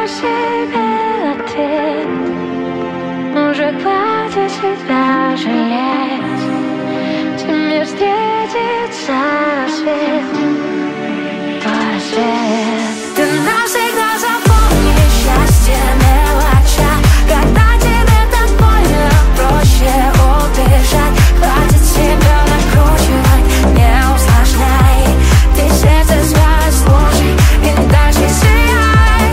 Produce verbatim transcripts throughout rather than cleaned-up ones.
себе ответ. Уже хватит себя жалеть. Тебе встретится рассвет, твой свет. Ты навсегда запомни счастье мелоча. Когда тебе так больно, проще убежать. Хватит себя накручивать, не усложняй. Ты сердце свое слушай и дальше сияй.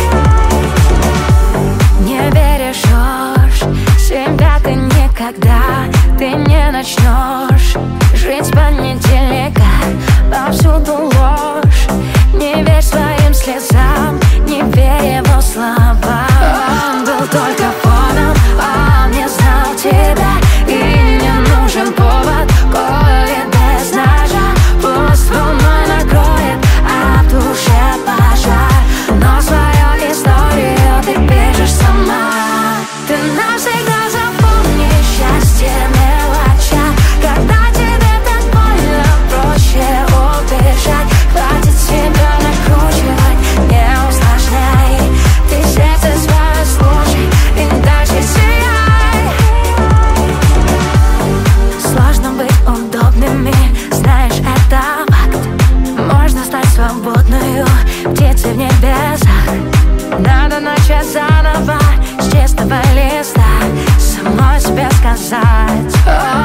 Не бережешь себя ты никогда. Ты не начнешь жить с понедельника. Повсюду ложь. Не верь своим слезам, не верь его словам. Он был только фоном, он не знал тебя. И не нужен повод, коли без ножа. Пусть волной накроет, а в душе пожар. Но свою историю ты пишешь сама. Ты навсегда запомни счастье мелоча. Когда тебе так больно, проще убежать. Хватит себя накручивать, не усложняй. Ты сердце свое слушай и дальше сияй. Сложно быть удобными, знаешь, это факт. Можно стать свободную птицей в небесах. Надо начать заново с чистого листа, самой себе сказать: